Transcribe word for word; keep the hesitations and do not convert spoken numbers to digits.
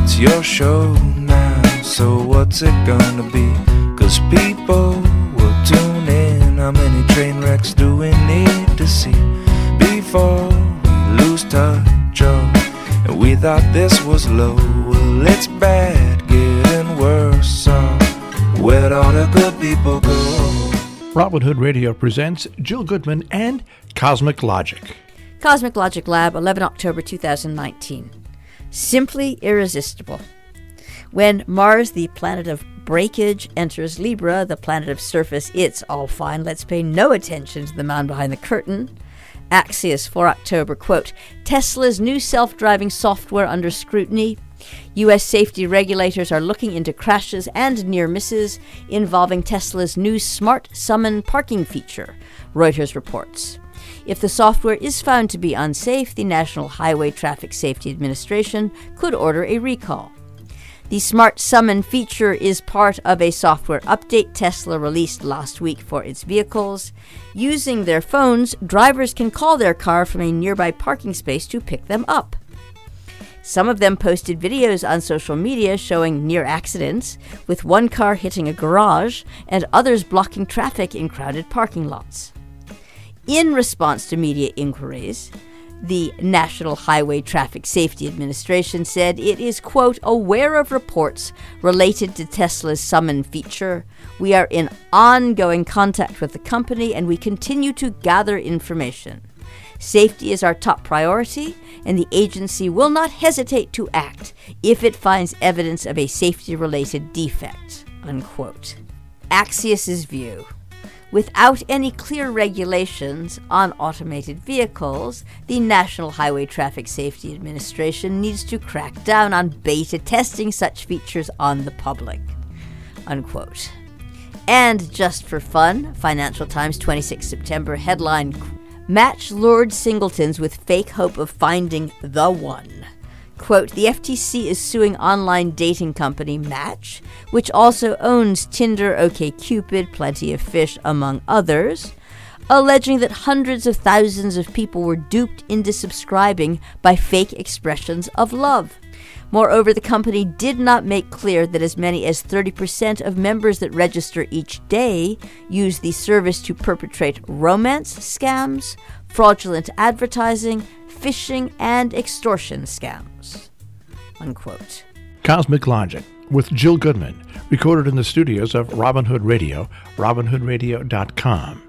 it's your show now, so what's it gonna be? Cause people will tune in. How many train wrecks do we need to see before we lose touch? Oh, and we thought this was low. Well, it's bad, getting worse. So where'd all the good people go? Robin Hood Radio presents Jill Goodman and Cosmic Logic. Cosmic Logic Lab, eleven October two thousand nineteen. Simply irresistible. When Mars, the planet of breakage, enters Libra, the planet of surface, it's all fine. Let's pay no attention to the man behind the curtain. Axios, four October, quote, Tesla's new self-driving software under scrutiny. U S safety regulators are looking into crashes and near misses involving Tesla's new Smart Summon parking feature, Reuters reports. If the software is found to be unsafe, the National Highway Traffic Safety Administration could order a recall. The Smart Summon feature is part of a software update Tesla released last week for its vehicles. Using their phones, drivers can call their car from a nearby parking space to pick them up. Some of them posted videos on social media showing near accidents, with one car hitting a garage and others blocking traffic in crowded parking lots. In response to media inquiries, the National Highway Traffic Safety Administration said it is, quote, aware of reports related to Tesla's Summon feature. We are in ongoing contact with the company and we continue to gather information. Safety is our top priority, and the agency will not hesitate to act if it finds evidence of a safety-related defect, unquote. Axios' view. Without any clear regulations on automated vehicles, the National Highway Traffic Safety Administration needs to crack down on beta testing such features on the public, unquote. And just for fun, Financial Times, twenty-sixth September, headline, Match lured singletons with fake hope of finding the one. Quote, the F T C is suing online dating company Match, which also owns Tinder, OkCupid, Plenty of Fish, among others, alleging that hundreds of thousands of people were duped into subscribing by fake expressions of love. Moreover, the company did not make clear that as many as thirty percent of members that register each day use the service to perpetrate romance scams, fraudulent advertising, phishing, and extortion scams, unquote. Cosmic Logic with Jill Goodman, recorded in the studios of Robin Hood Radio, robin hood radio dot com.